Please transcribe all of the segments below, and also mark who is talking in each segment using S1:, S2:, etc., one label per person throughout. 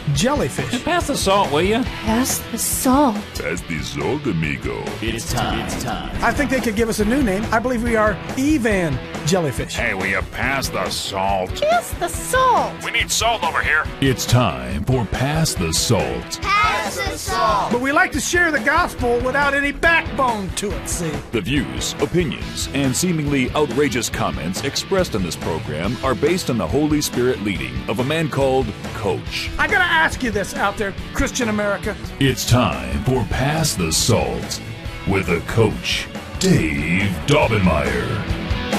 S1: jellyfish.
S2: Pass the salt, will you?
S3: Pass the salt.
S4: Pass the salt, amigo.
S2: It's time. It's time.
S1: I think they could give us a new name. I believe we are Evan jellyfish.
S4: Hey, will you pass the salt?
S3: Pass the salt.
S4: We need salt over here.
S5: It's time for Pass the Salt.
S3: Pass the salt.
S1: But we like to share the gospel without any backbone to it, see?
S5: The views, opinions, and seemingly outrageous comments expressed in this program are based on the Holy Spirit leading of a man called Coach.
S1: I gotta ask you this out there, Christian America.
S5: It's time for Pass the Salt with the Coach, Dave Daubenmire.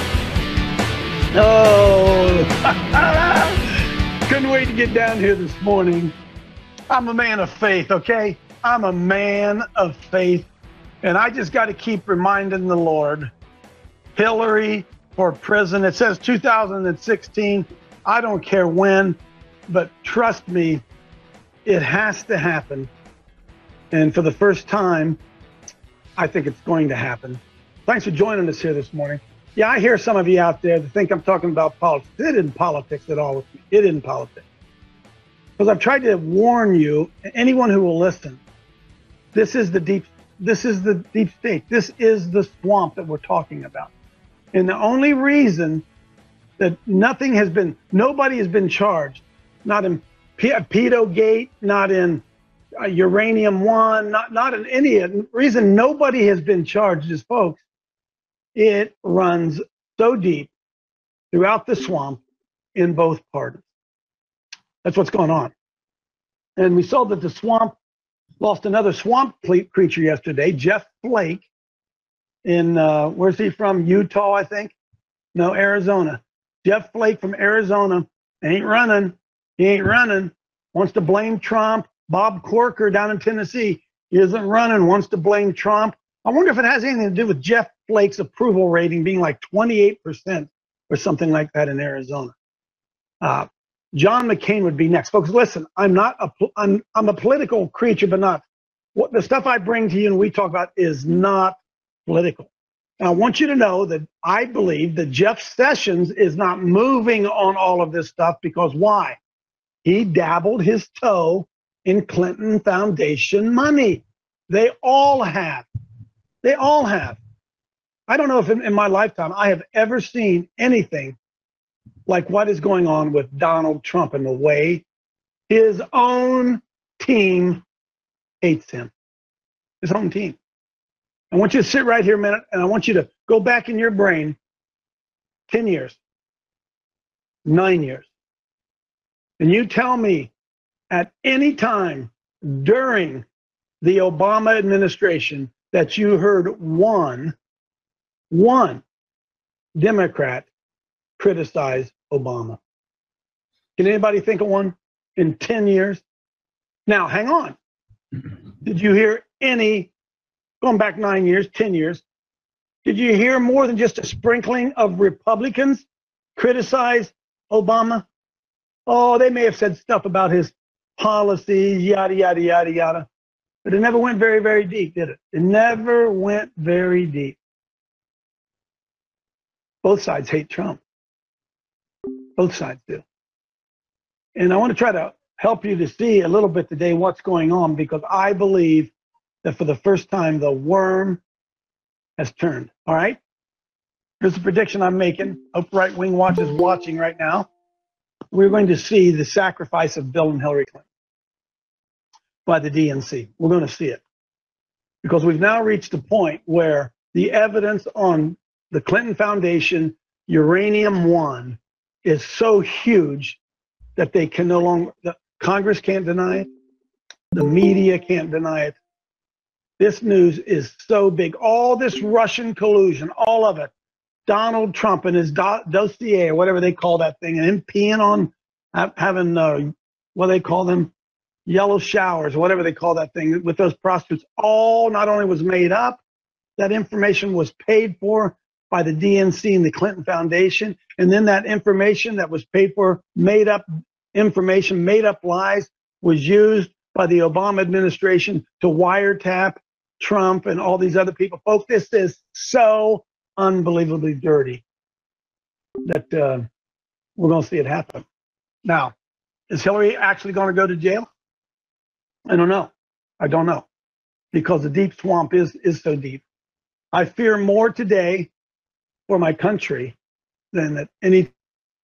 S6: Oh, couldn't wait to get down here this morning. I'm a man of faith, okay? I'm a man of faith, and I just got to keep reminding the Lord. Hillary for president. It says 2016. I don't care when, but trust me, it has to happen. And for the first time, I think it's going to happen. Thanks for joining us here this morning. Yeah, I hear some of you out there that think I'm talking about politics. It isn't politics at all with me. It isn't politics. Because I've tried to warn you, anyone who will listen, this is the deep state. This is the swamp that we're talking about. And the only reason that nobody has been charged, not in Pedogate, not in Uranium One, not in any reason nobody has been charged is, folks, it runs so deep throughout the swamp in both parties. That's what's going on. And we saw that the swamp lost another swamp creature yesterday, Jeff Flake, in, where's he from? Utah, I think? No, Arizona. Jeff Flake from Arizona ain't running. He ain't running. Wants to blame Trump. Bob Corker down in Tennessee, he isn't running, wants to blame Trump. I wonder if it has anything to do with Jeff Flake's approval rating being like 28% or something like that in Arizona. John McCain would be next. Folks, listen, I'm a political creature, but not what the stuff I bring to you and we talk about is not political. And I want you to know that I believe that Jeff Sessions is not moving on all of this stuff because why? He dabbled his toe in Clinton Foundation money. They all have. They all have. I don't know if in my lifetime I have ever seen anything like what is going on with Donald Trump and the way his own team hates him. His own team. I want you to sit right here a minute and I want you to go back in your brain 10 years, 9 years. And you tell me at any time during the Obama administration that you heard one Democrat criticize Obama. Can anybody think of one in 10 years? Now, hang on. Did you hear any, going back 9 years, 10 years, did you hear more than just a sprinkling of Republicans criticize Obama? Oh, they may have said stuff about his policies, yada, yada, yada, yada. But it never went very, very deep, did it? It never went very deep. Both sides hate Trump. Both sides do. And I want to try to help you to see a little bit today what's going on, because I believe that for the first time, the worm has turned. All right? Here's the prediction I'm making. Hope Right Wing Watch is watching right now. We're going to see the sacrifice of Bill and Hillary Clinton by the DNC. We're going to see it because we've now reached a point where the evidence on the Clinton Foundation, Uranium One, is so huge that they can no longer, Congress can't deny it. The media can't deny it. This news is so big. All this Russian collusion, all of it. Donald Trump and his dossier, or whatever they call that thing, and him peeing on, having, what do they call them? Yellow showers, whatever they call that thing, with those prostitutes, all not only was made up, that information was paid for by the DNC and the Clinton Foundation, and then that information that was paid for, made up information, made up lies, was used by the Obama administration to wiretap Trump and all these other people. Folks, this is so unbelievably dirty that we're going to see it happen. Now, is Hillary actually going to go to jail? I don't know. I don't know, because the deep swamp is so deep. I fear more today for my country than at any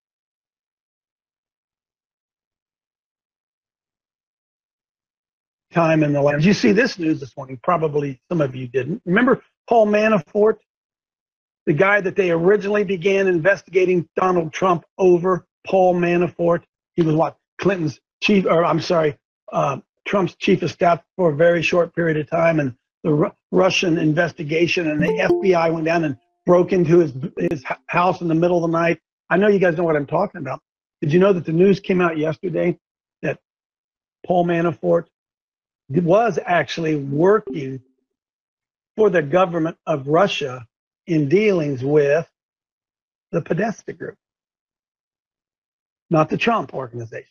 S6: time in the land. Did you see this news this morning? Probably some of you didn't. Remember Paul Manafort, the guy that they originally began investigating Donald Trump over? Paul Manafort. He was what? Clinton's chief, or I'm sorry, Trump's chief of staff for a very short period of time, and the Russian investigation, and the FBI went down and broke into his house in the middle of the night. I know you guys know what I'm talking about. Did you know that the news came out yesterday that Paul Manafort was actually working for the government of Russia in dealings with the Podesta Group, not the Trump organization?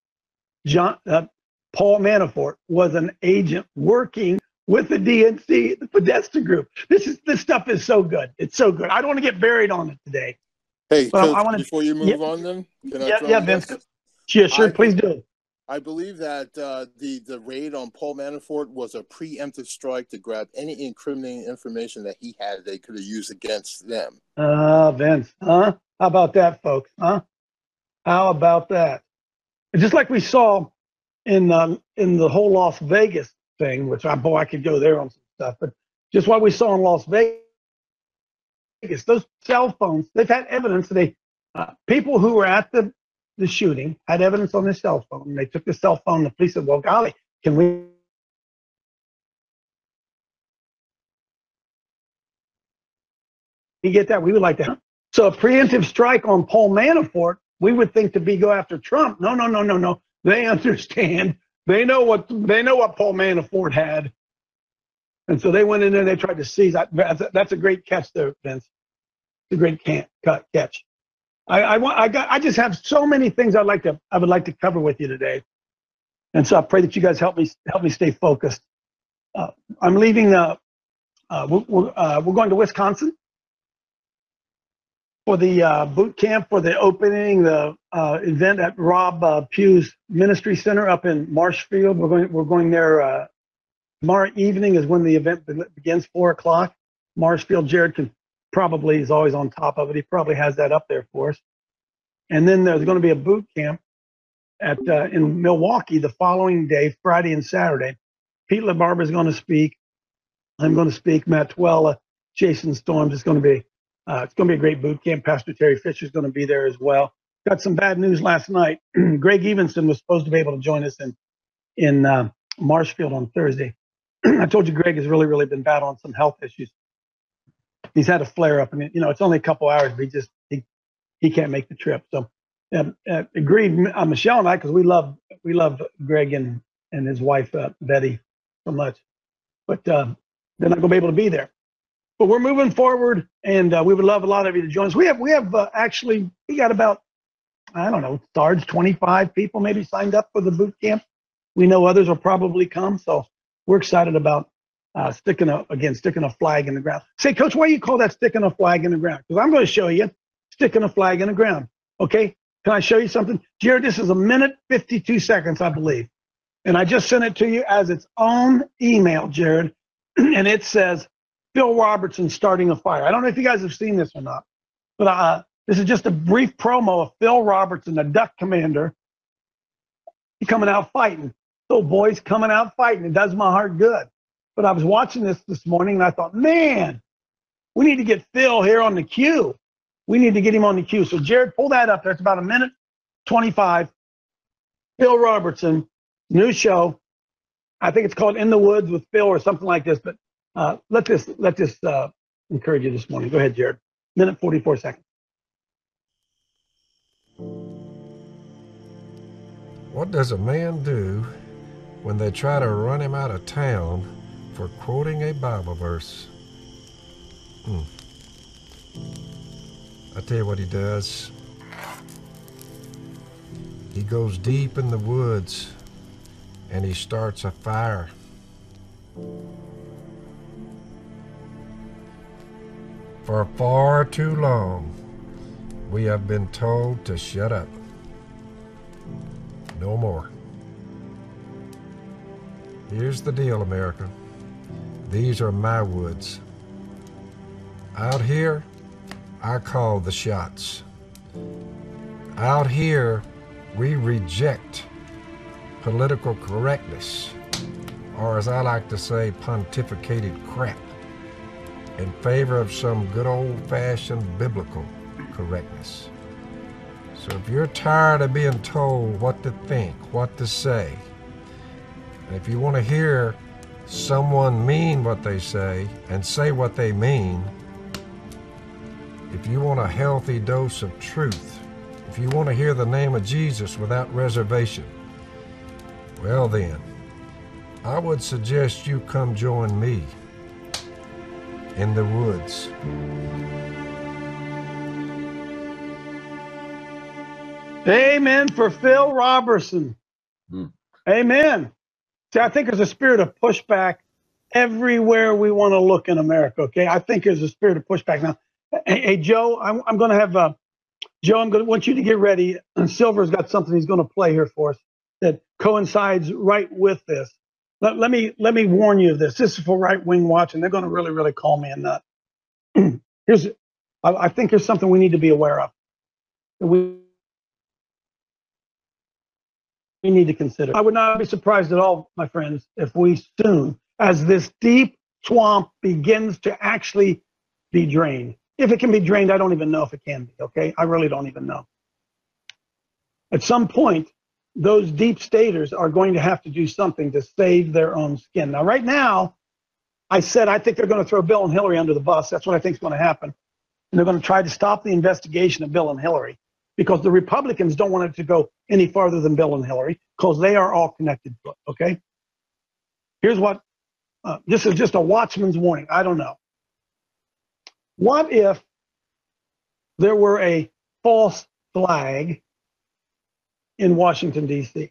S6: Paul Manafort was an agent working with the DNC, the Podesta Group. This stuff is so good. It's so good. I don't want to get buried on it today.
S7: Hey,
S6: Coach,
S7: I want to, before you move on, then can I
S6: Vince. Yeah, sure. Please do.
S7: I believe that the raid on Paul Manafort was a preemptive strike to grab any incriminating information that he had they could have used against them.
S6: Vince, huh? How about that, folks? Huh? How about that? Just like we saw in the whole Las Vegas thing, which I could go there on some stuff, but just what we saw in Las Vegas, those cell phones, they've had evidence that people who were at the shooting had evidence on their cell phone. And they took the cell phone. The police said, well, golly, can we get that? We would like that. So a preemptive strike on Paul Manafort, we would think to go after Trump. No. They understand. They know what Paul Manafort had. And so they went in there and they tried to seize. That's a great catch there, Vince. It's a great catch. I just have so many things I would like to cover with you today, and so I pray that you guys help me stay focused. I'm leaving. We're going to Wisconsin for the boot camp for the opening, the event at Rob Pugh's Ministry Center up in Marshfield. We're going there tomorrow evening is when the event begins, 4:00. Marshfield. Jared is always on top of it. He probably has that up there for us. And then there's going to be a boot camp in Milwaukee the following day, Friday and Saturday. Pete LaBarbera is going to speak. I'm going to speak. Matt Twella, Jason Storms. It's going to be a great boot camp. Pastor Terry Fisher is going to be there as well. Got some bad news last night. Greg Evenson was supposed to be able to join us in Marshfield on Thursday. I told you Greg has really, really been battling some health issues. He's had a flare up, and it's only a couple hours, but he can't make the trip. So agreed, Michelle and I, because we love Greg and his wife Betty so much, but they're not going to be able to be there. But we're moving forward, and we would love a lot of you to join us. We got about, I don't know, Sarge, 25 people maybe signed up for the boot camp. We know others will probably come, so we're excited about sticking a flag in the ground. Say, Coach, why do you call that sticking a flag in the ground? Because I'm going to show you sticking a flag in the ground. Okay? Can I show you something? Jared, this is 1:52 seconds, I believe. And I just sent it to you as its own email, Jared. And it says, Phil Robertson starting a fire. I don't know if you guys have seen this or not, but this is just a brief promo of Phil Robertson, the Duck Commander, coming out fighting. So boys coming out fighting. It does my heart good. But I was watching this morning, and I thought, man, we need to get Phil here on the queue. We need to get him on the queue. So, Jared, pull that up there. It's about 1:25. Phil Robertson, new show. I think it's called In the Woods with Phil or something like this. But let this encourage you this morning. Go ahead, Jared. 1:44 seconds.
S8: What does a man do when they try to run him out of town for quoting a Bible verse? I tell you what he does. He goes deep in the woods and he starts a fire. For far too long, we have been told to shut up. No more. Here's the deal, America. These are my woods. Out here, I call the shots. Out here, we reject political correctness, or as I like to say, pontificated crap, in favor of some good old-fashioned biblical correctness. So if you're tired of being told what to think, what to say, and if you want to hear someone mean what they say and say what they mean, if you want a healthy dose of truth, if you want to hear the name of Jesus without reservation, well then, I would suggest you come join me in the woods.
S6: Amen for Phil Robertson. Amen. See, I think there's a spirit of pushback everywhere we want to look in America, okay? I think there's a spirit of pushback. Now, hey Joe, I'm going to have, Joe, I'm going to want you to get ready. And Silver's got something he's going to play here for us that coincides right with this. Let me warn you of this. This is for right-wing watch, and they're going to really, really call me a nut. I think there's something we need to be aware of. We need to consider. I would not be surprised at all, my friends, if we soon, as this deep swamp begins to actually be drained. If it can be drained, I don't even know if it can be, okay? I really don't even know. At some point, those deep staters are going to have to do something to save their own skin. Now, right now, I said I think they're going to throw Bill and Hillary under the bus. That's what I think is going to happen. And they're going to try to stop the investigation of Bill and Hillary because the Republicans don't want it to go any farther than Bill and Hillary because they are all connected to it, okay? Here's what, this is just a watchman's warning. I don't know. What if there were a false flag in Washington, D.C.?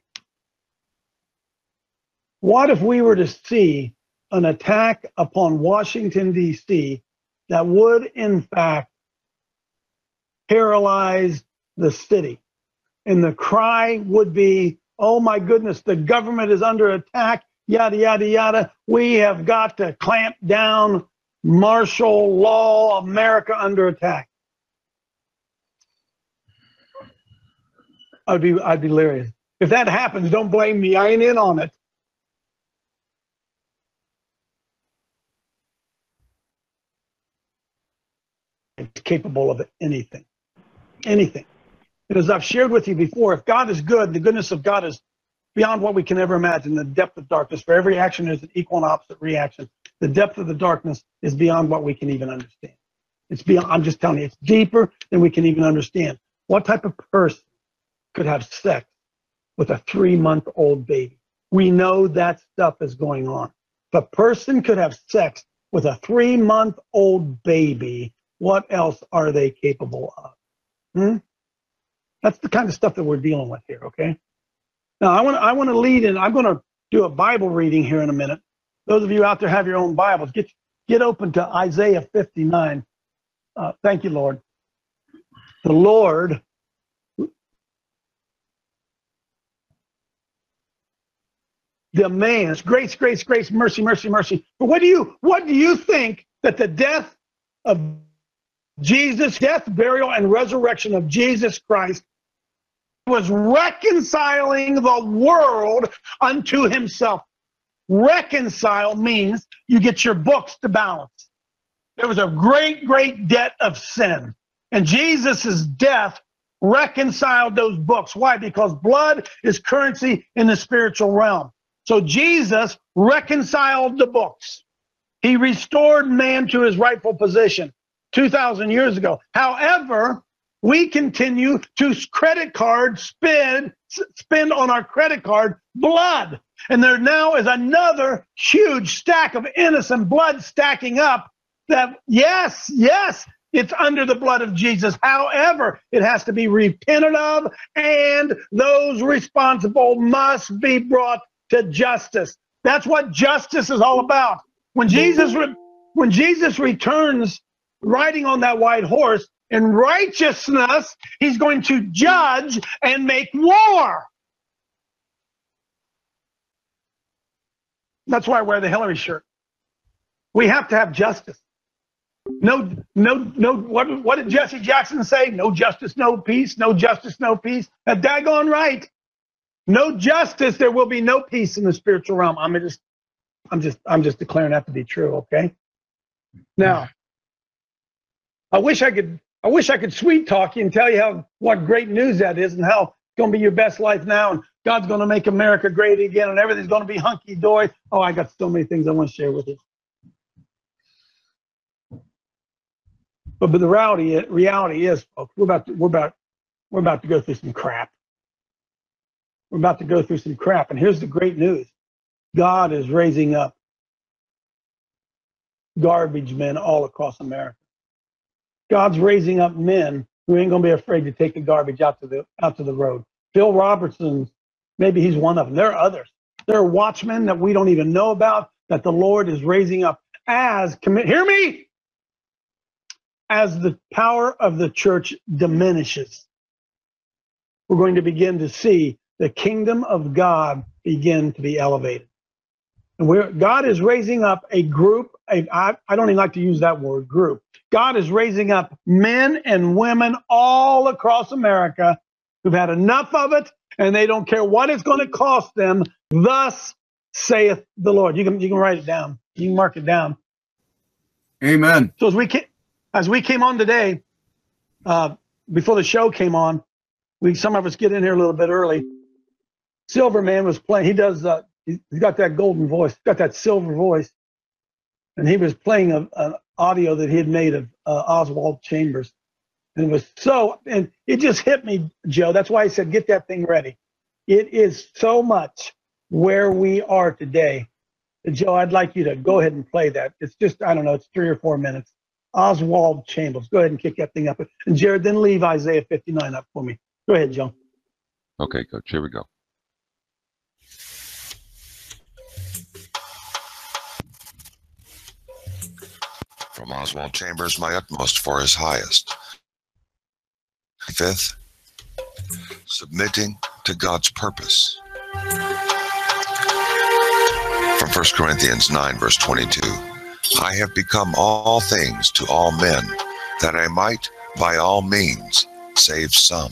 S6: What if we were to see an attack upon Washington, D.C. that would, in fact, paralyze the city? And the cry would be, oh my goodness, the government is under attack, yada, yada, yada. We have got to clamp down, martial law, America under attack. I'd be hilarious. If that happens, don't blame me. I ain't in on it. It's capable of anything. Anything. And as I've shared with you before, if God is good, the goodness of God is beyond what we can ever imagine. The depth of darkness, for every action is an equal and opposite reaction. The depth of the darkness is beyond what we can even understand. It's beyond, I'm just telling you, it's deeper than we can even understand. What type of person could have sex with a 3-month-old baby? We know that stuff is going on. If a person could have sex with a 3-month-old baby, what else are they capable of? That's the kind of stuff that we're dealing with here, okay? Now, I want to lead in. I'm going to do a Bible reading here in a minute. Those of you out there have your own Bibles. Get open to Isaiah 59. Thank you, Lord. The Lord demands grace, grace, grace, mercy, mercy, mercy. But what do you think that the death of Jesus, death, burial, and resurrection of Jesus Christ was reconciling the world unto himself? Reconcile means you get your books to balance. There was a great, great debt of sin. And Jesus' death reconciled those books. Why? Because blood is currency in the spiritual realm. So Jesus reconciled the books. He restored man to his rightful position 2,000 years ago. However, we continue to credit card spend on our credit card blood. And there now is another huge stack of innocent blood stacking up that, yes, it's under the blood of Jesus. However, it has to be repented of, and those responsible must be brought to justice. That's what justice is all about. When Jesus returns riding on that white horse in righteousness, he's going to judge and make war. That's why I wear the Hillary shirt. We have to have justice. No. What did Jesse Jackson say? No justice, no peace. No justice, no peace. That's daggone right. No justice, there will be no peace in the spiritual realm. I'm just declaring that to be true. Okay. Now, I wish I could sweet talk you and tell you what great news that is and how it's going to be your best life now and God's going to make America great again and everything's going to be hunky-dory. Oh, I got so many things I want to share with you. But the reality is, folks, we're about to go through some crap. We're about to go through some crap. And here's the great news. God is raising up garbage men all across America. God's raising up men who ain't going to be afraid to take the garbage out to the road. Phil Robertson, maybe he's one of them. There are others. There are watchmen that we don't even know about that the Lord is raising up hear me? As the power of the church diminishes, we're going to begin to see the kingdom of God begin to be elevated. And God is raising up a group, I don't even like to use that word, group. God is raising up men and women all across America who've had enough of it, and they don't care what it's going to cost them. Thus saith the Lord. You can write it down. You can mark it down.
S9: Amen.
S6: So as we came on today, before the show came on, some of us get in here a little bit early. Silverman was playing. He's got that golden voice, got that silver voice, and he was playing an audio that he had made of Oswald Chambers, and it just hit me, Joe. That's why I said get that thing ready. It is so much where we are today. Joe, I'd like you to go ahead and play that. It's just, I don't know, it's 3 or 4 minutes. Oswald Chambers. Go ahead and kick that thing up. And Jared, then leave Isaiah 59 up for me. Go ahead, Joe.
S10: Okay, coach. Here we go.
S11: From Oswald Chambers, my utmost for his highest. 5th, submitting to God's purpose. From 1 Corinthians 9, verse 22. I have become all things to all men, that I might by all means save some.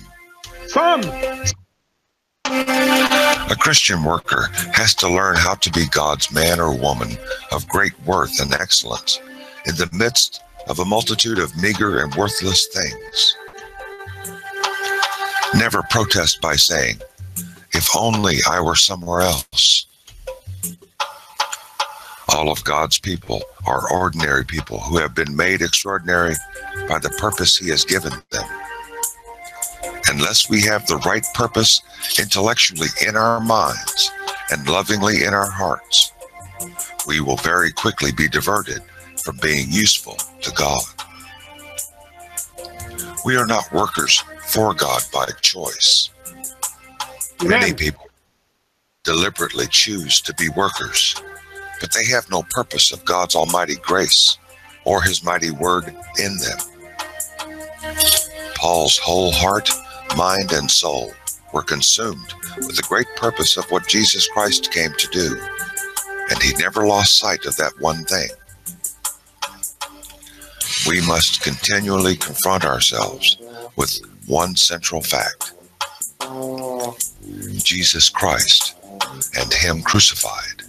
S11: A Christian worker has to learn how to be God's man or woman of great worth and excellence in the midst of a multitude of meager and worthless things. Never protest by saying, if only I were somewhere else. All of God's people are ordinary people who have been made extraordinary by the purpose He has given them. Unless we have the right purpose intellectually in our minds and lovingly in our hearts, we will very quickly be diverted from being useful to God. We are not workers for God by choice. Many people deliberately choose to be workers, but they have no purpose of God's almighty grace or His mighty word in them. Paul's whole heart, mind, and soul were consumed with the great purpose of what Jesus Christ came to do, and he never lost sight of that one thing. We must continually confront ourselves with one central fact: Jesus Christ and Him crucified.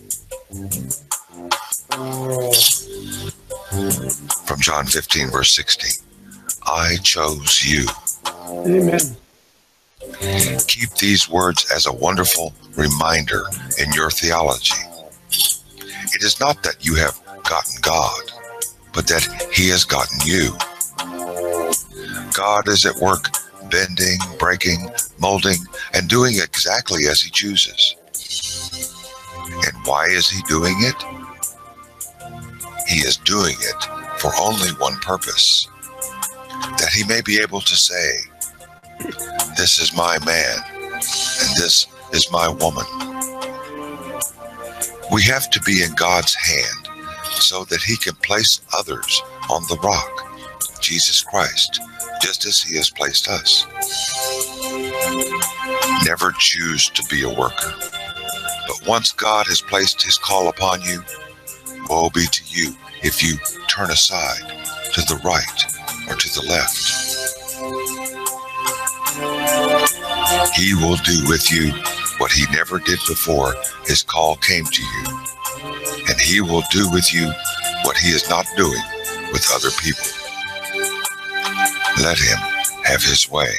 S11: From John 15, verse 16, I chose you.
S6: Amen.
S11: Keep these words as a wonderful reminder in your theology. It is not that you have gotten God, but that He has gotten you. God is at work bending, breaking, molding, and doing exactly as He chooses. And why is He doing it? He is doing it for only one purpose: that He may be able to say, this is my man, and this is my woman. We have to be in God's hand so that He can place others on the rock, Jesus Christ, just as He has placed us. Never choose to be a worker. But once God has placed his call upon you, woe be to you if you turn aside to the right or to the left. He will do with you what he never did before his call came to you. And he will do with you what he is not doing with other people. Let him have his way.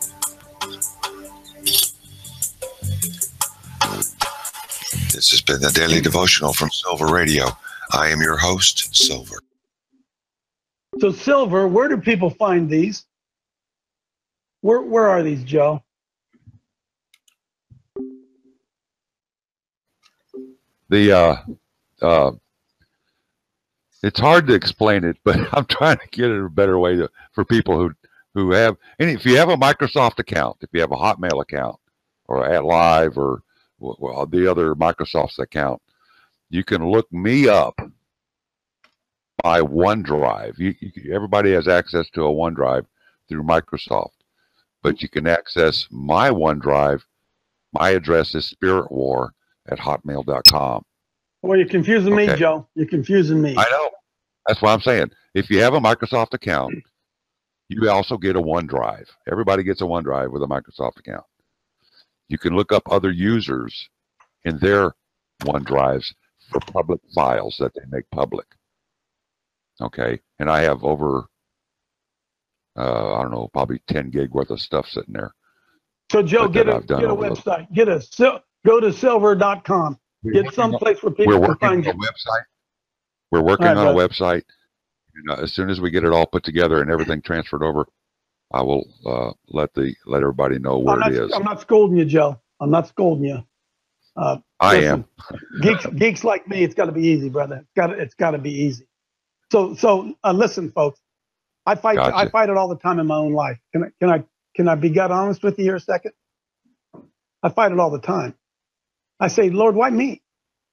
S11: This has been the Daily Devotional from Silver Radio. I am your host, Silver.
S6: So, Silver, where do people find these? Where are these, Joe?
S10: It's hard to explain it, but I'm trying to get it a better way for people who have, and if you have a Microsoft account, if you have a Hotmail account or @Live or the other Microsoft's account, you can look me up by OneDrive. Everybody has access to a OneDrive through Microsoft, but you can access my OneDrive. My address is spiritwar@hotmail.com.
S6: Well, you're confusing me, Joe. You're confusing me.
S10: I know. That's what I'm saying. If you have a Microsoft account, you also get a OneDrive. Everybody gets a OneDrive with a Microsoft account. You can look up other users in their OneDrives for public files that they make public. Okay. And I have over, I don't know, probably 10 gig worth of stuff sitting there.
S6: So, Joe, get a website. Go to silver.com. Get someplace where people can find you.
S10: We're working on a website. As soon as we get it all put together and everything transferred over, I will let everybody know where it is.
S6: I'm not scolding you, Joe. I'm not scolding you.
S10: I am.
S6: Geeks like me, it's got to be easy, brother. It's got to be easy. So listen, folks. I fight it all the time in my own life. Can I be God honest with you here a second? I fight it all the time. I say, Lord, why me?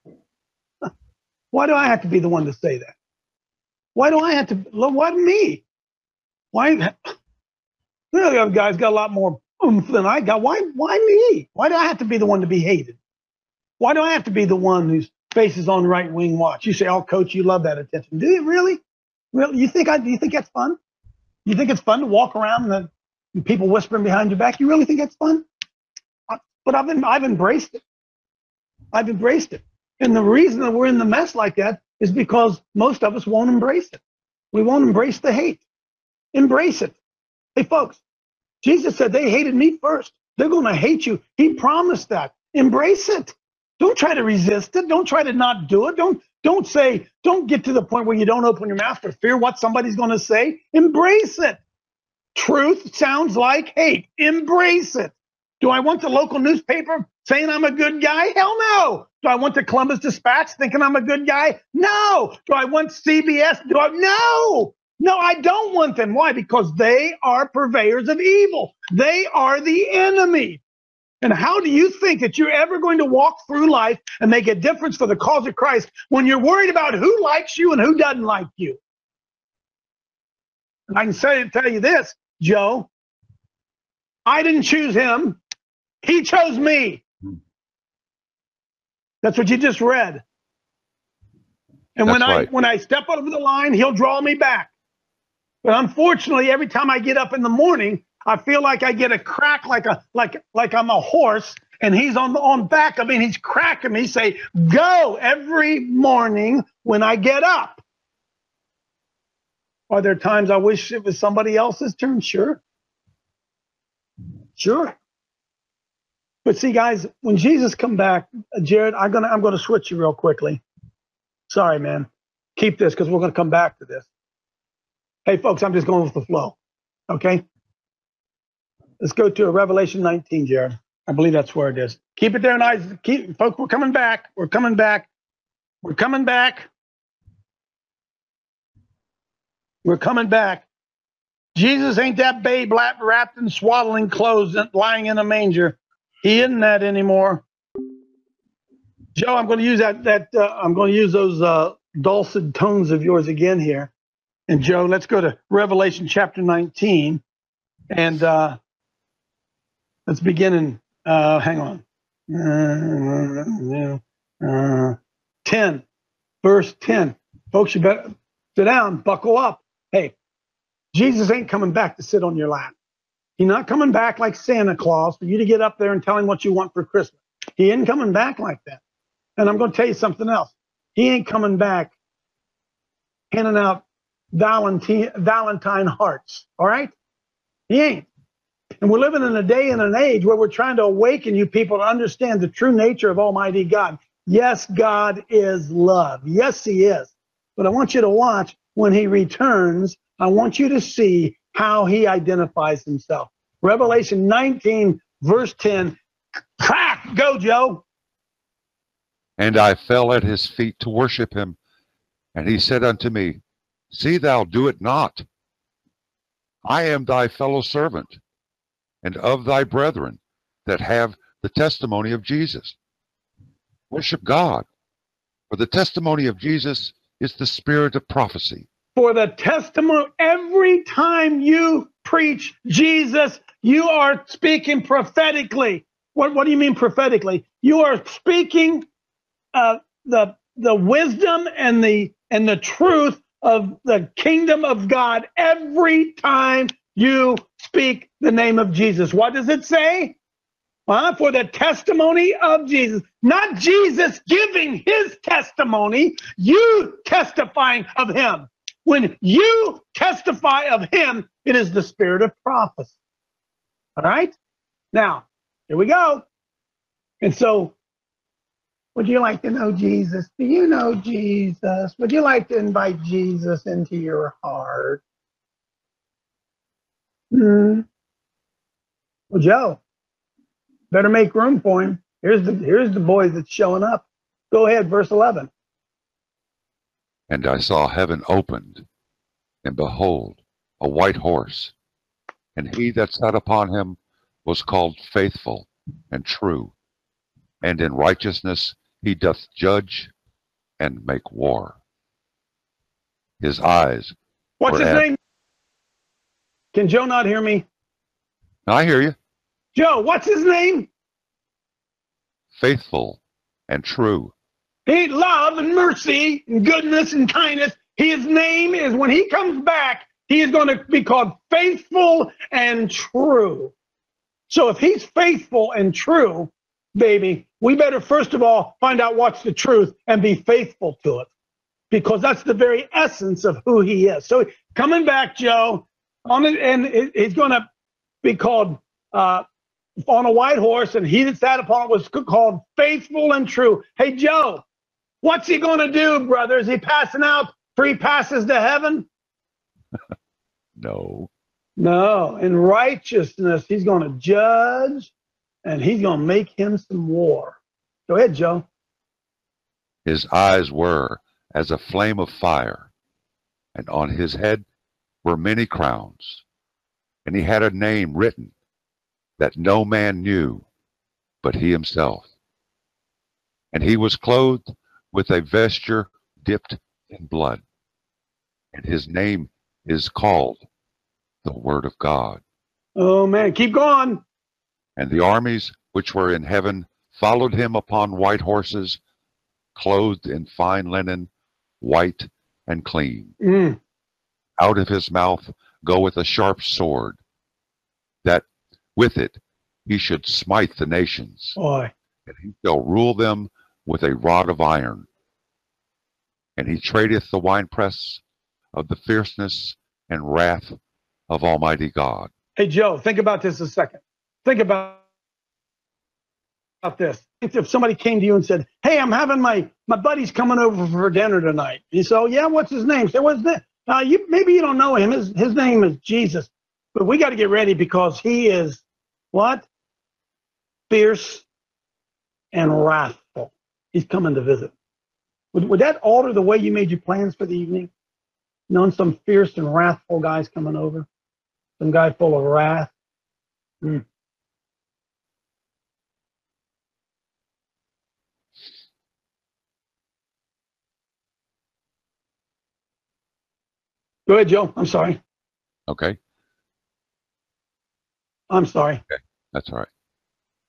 S6: Why do I have to be the one to say that? Why do I have to? Lord, why me? Why? The other guy's got a lot more oomph than I got. Why me? Why do I have to be the one to be hated? Why do I have to be the one whose face is on right wing watch? You say, "Oh, coach, you love that attention." Do you really? Really? You think that's fun? You think it's fun to walk around and people whispering behind your back? You really think that's fun? But I've embraced it. I've embraced it. And the reason that we're in the mess like that is because most of us won't embrace it. We won't embrace the hate. Embrace it. Hey, folks, Jesus said they hated me first. They're going to hate you. He promised that. Embrace it. Don't try to resist it. Don't try to not do it. Don't get to the point where you don't open your mouth for fear what somebody's going to say. Embrace it. Truth sounds like hate. Embrace it. Do I want the local newspaper saying I'm a good guy? Hell no. Do I want the Columbus Dispatch thinking I'm a good guy? No. Do I want CBS? No. No, I don't want them. Why? Because they are purveyors of evil. They are the enemy. And how do you think that you're ever going to walk through life and make a difference for the cause of Christ when you're worried about who likes you and who doesn't like you? And I can tell you this, Joe. I didn't choose him. He chose me. That's what you just read. And when I step over the line, he'll draw me back. But unfortunately, every time I get up in the morning, I feel like I get a crack like I'm a horse, and he's on back of me, and he's cracking me, say, go every morning when I get up. Are there times I wish it was somebody else's turn? Sure. Sure. But see, guys, when Jesus come back, Jared, I'm gonna switch you real quickly. Sorry, man. Keep this because we're gonna come back to this. Hey, folks, I'm just going with the flow. Okay. Let's go to Revelation 19, Jared. I believe that's where it is. Keep it there, nice. Folks, we're coming back. We're coming back. We're coming back. We're coming back. Jesus ain't that babe wrapped in swaddling clothes and lying in a manger. He isn't that anymore. Joe, I'm going to use I'm going to use those dulcet tones of yours again here. And Joe, let's go to Revelation chapter 19, and let's begin in. Hang on. 10, verse 10. Folks, you better sit down, buckle up. Hey, Jesus ain't coming back to sit on your lap. He's not coming back like Santa Claus for you to get up there and tell him what you want for Christmas. He ain't coming back like that. And I'm going to tell you something else. He ain't coming back handing out Valentine hearts. All right? He ain't. And we're living in a day and an age where we're trying to awaken you people to understand the true nature of Almighty God. Yes, God is love. Yes, he is. But I want you to watch when he returns. I want you to see how he identifies himself. Revelation 19, verse 10. Crack! Go, Joe.
S10: And I fell at his feet to worship him. And he said unto me, See thou do it not. I am thy fellow servant, and of thy brethren that have the testimony of Jesus. Worship God, for the testimony of Jesus is the spirit of prophecy.
S6: For the testimony, every time you preach Jesus, you are speaking prophetically. What do you mean prophetically? You are speaking the wisdom and the truth of the kingdom of God every time you speak the name of Jesus. What does it say? For the testimony of Jesus. Not Jesus giving his testimony, you testifying of him. When you testify of him, it is the spirit of prophecy. All right? Now, here we go. And so, would you like to know Jesus? Do you know Jesus? Would you like to invite Jesus into your heart? Well, Joe, better make room for him. Here's the boy that's showing up. Go ahead, verse 11.
S10: And I saw heaven opened, and behold, a white horse, and he that sat upon him was called Faithful and True, and in righteousness he doth judge and make war. His eyes.
S6: What's his name? Can Joe not hear me?
S10: I hear you.
S6: Joe, what's his name?
S10: Faithful and True.
S6: He love and mercy and goodness and kindness. His name is, when he comes back, he is going to be called Faithful and True. So if he's faithful and true, baby, we better first of all find out what's the truth and be faithful to it, because that's the very essence of who he is. So coming back, Joe, and he's going to be called on a white horse, and he that sat upon it was called Faithful and True. Hey, Joe, what's he going to do, brother? Is he passing out free passes to heaven?
S10: No.
S6: No. In righteousness, he's going to judge, and he's going to make him some war. Go ahead, Joe.
S10: His eyes were as a flame of fire, and on his head were many crowns, and he had a name written that no man knew but he himself. And he was clothed with a vesture dipped in blood, and his name is called the Word of God.
S6: Oh, man, keep going.
S10: And the armies which were in heaven followed him upon white horses, clothed in fine linen, white and clean. Out of his mouth goeth a sharp sword, that with it he should smite the nations.
S6: Boy.
S10: And he shall rule them with a rod of iron. And he tradeth the winepress of the fierceness and wrath of Almighty God.
S6: Hey, Joe, think about this a second. Think about this. If somebody came to you and said, hey, I'm having my buddy's coming over for dinner tonight. You say, oh, yeah, what's his name? Say, what's that? Maybe you don't know him. His name is Jesus. But we got to get ready because he is what? Fierce and wrathful. He's coming to visit. Would that alter the way you made your plans for the evening? Knowing some fierce and wrathful guy's coming over? Some guy full of wrath? Go ahead, Joe. I'm sorry.
S10: Okay.
S6: I'm sorry.
S10: Okay. That's all right.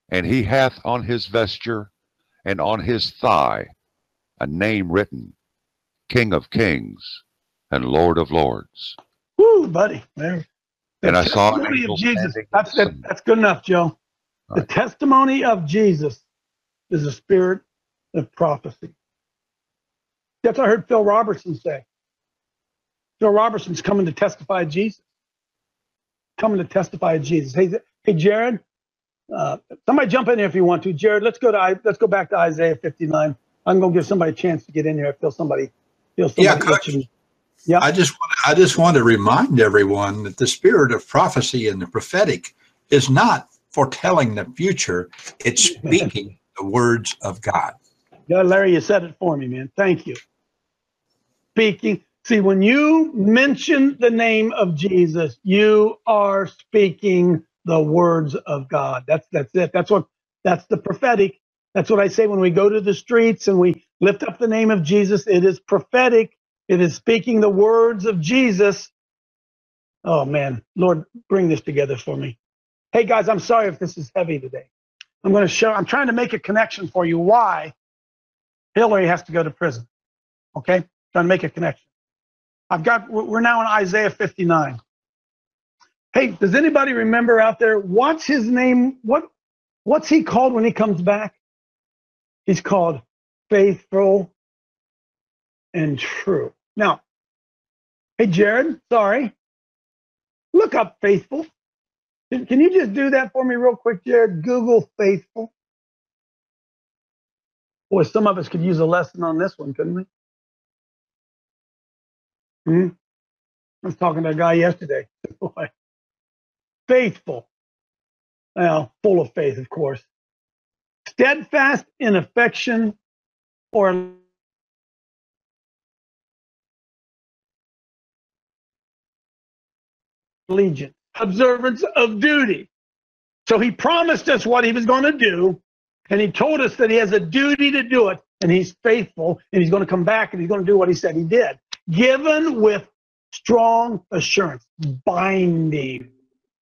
S10: And he hath on his vesture and on his thigh a name written, King of Kings and Lord of Lords.
S6: Woo, buddy. There.
S10: And I saw an
S6: testimony
S10: angel
S6: of Jesus.
S10: standing.
S6: That's good enough, Joe. The testimony of Jesus is a spirit of prophecy. That's what I heard Phil Robertson say. Phil Robertson's coming to testify of Jesus. Coming to testify of Jesus. Hey, Jared. Somebody jump in here if you want to. Jared, let's go back to Isaiah 59. I'm going to give somebody a chance to get in here. I feel somebody.
S12: Yeah, Coach.
S6: Yeah.
S12: I just want to remind everyone that the spirit of prophecy and the prophetic is not foretelling the future. It's speaking the words of God.
S6: Yeah, Larry, you said it for me, man. Thank you. Speaking. See, when you mention the name of Jesus, you are speaking the words of God. That's it. That's the prophetic. That's what I say when we go to the streets and we lift up the name of Jesus. It is prophetic. It is speaking the words of Jesus. Oh man, Lord, bring this together for me. Hey guys, I'm sorry if this is heavy today. I'm trying to make a connection for you why Hillary has to go to prison. Okay? Trying to make a connection. We're now in Isaiah 59. Hey, does anybody remember out there, what's his name? What's he called when he comes back? He's called Faithful and True. Now, hey, Jared, sorry. Look up Faithful. Can you just do that for me real quick, Jared? Google Faithful. Boy, some of us could use a lesson on this one, couldn't we? I was talking to a guy yesterday. Boy. Faithful. Well, full of faith, of course. Steadfast in affection or allegiance. Observance of duty. So he promised us what he was going to do, and he told us that he has a duty to do it, and he's faithful, and he's going to come back, and he's going to do what he said he did. Given with strong assurance, binding.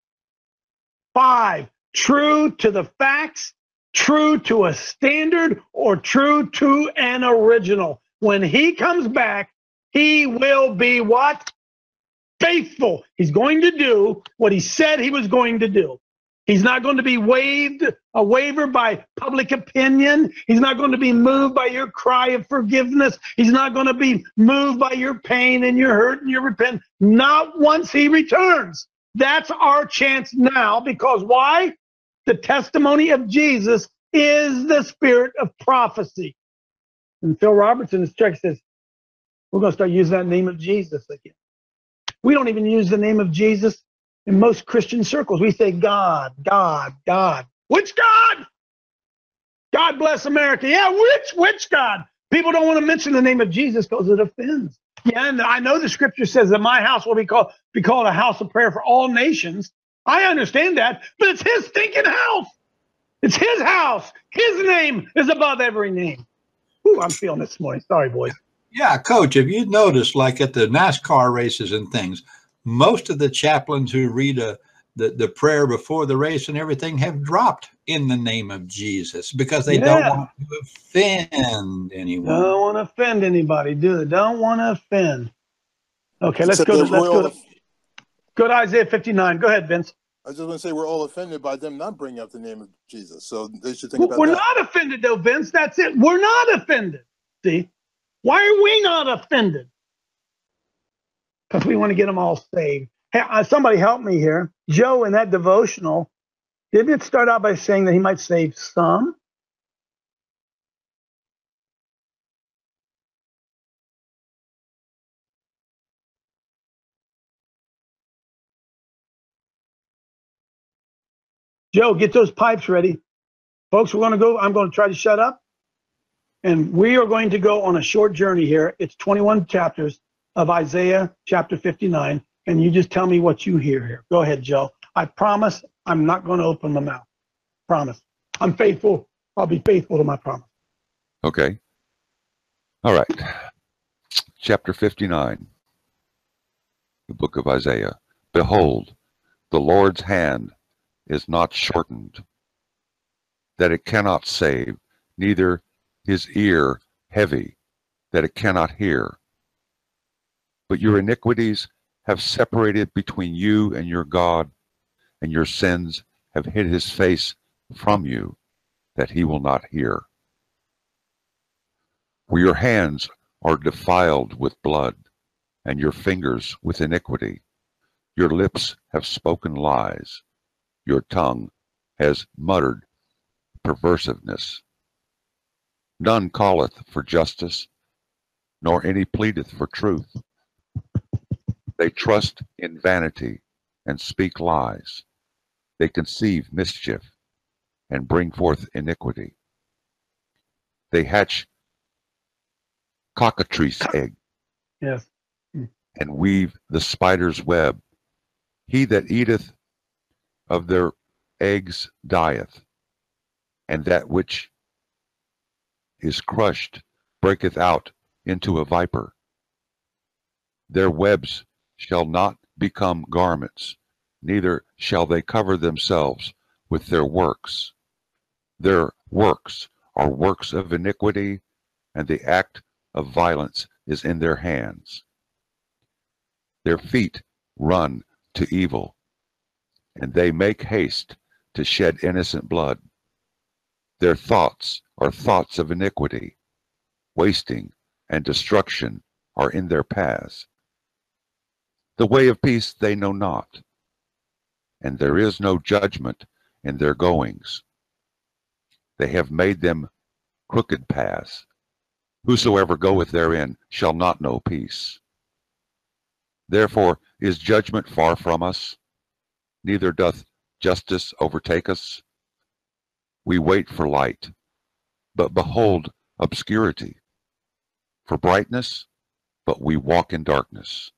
S6: 5, true to the facts, true to a standard, or true to an original. When he comes back, he will be what? Faithful. He's going to do what he said he was going to do. He's not going to be a waiver by public opinion. He's not going to be moved by your cry of forgiveness. He's not going to be moved by your pain and your hurt and your repentance. Not once he returns. That's our chance now, because why? The testimony of Jesus is the spirit of prophecy. And Phil Robertson, his check says, we're going to start using that name of Jesus again. We don't even use the name of Jesus in most Christian circles. We say God, God, God. Which God? God bless America. Yeah, which God? People don't want to mention the name of Jesus because it offends. Yeah, and I know the scripture says that my house will be called a house of prayer for all nations. I understand that, but it's his stinking house. It's his house. His name is above every name. Ooh, I'm feeling it this morning. Sorry, boys.
S12: Yeah, Coach, if you notice, like at the NASCAR races and things, most of the chaplains who read the prayer before the race and everything have dropped in the name of Jesus because they don't want to offend anyone.
S6: Don't want to offend anybody, do they? Don't want to offend. Okay, let's go to Isaiah 59. Go ahead, Vince.
S7: I just want to say we're all offended by them not bringing up the name of Jesus. So they should think about that.
S6: We're not offended, though, Vince. That's it. We're not offended. See? Why are we not offended? Because we want to get them all saved. Hey, somebody help me here. Joe, in that devotional, didn't it start out by saying that he might save some? Joe, get those pipes ready. Folks, I'm going to try to shut up. And we are going to go on a short journey here. It's 21 chapters of Isaiah chapter 59. And you just tell me what you hear here. Go ahead, Joe. I promise I'm not going to open my mouth. Promise. I'm faithful. I'll be faithful to my promise.
S10: Okay. All right. Chapter 59. The book of Isaiah. Behold, the Lord's hand is not shortened, that it cannot save, neither his ear heavy, that it cannot hear. But your iniquities have separated between you and your God, and your sins have hid his face from you, that he will not hear. For your hands are defiled with blood, and your fingers with iniquity. Your lips have spoken lies. Your tongue has muttered perversiveness. None calleth for justice, nor any pleadeth for truth. They trust in vanity and speak lies. They conceive mischief and bring forth iniquity. They hatch cockatrice egg.
S6: Yes.
S10: And weave the spider's web. He that eateth of their eggs dieth, and that which is crushed breaketh out into a viper. Their webs shall not become garments, neither shall they cover themselves with their works. Their works are works of iniquity, and the act of violence is in their hands. Their feet run to evil, and they make haste to shed innocent blood. Their thoughts are thoughts of iniquity. Wasting and destruction are in their paths. The way of peace they know not, and there is no judgment in their goings. They have made them crooked paths. Whosoever goeth therein shall not know peace. Therefore is judgment far from us, neither doth justice overtake us. We wait for light, but behold obscurity; for brightness, but we walk in darkness.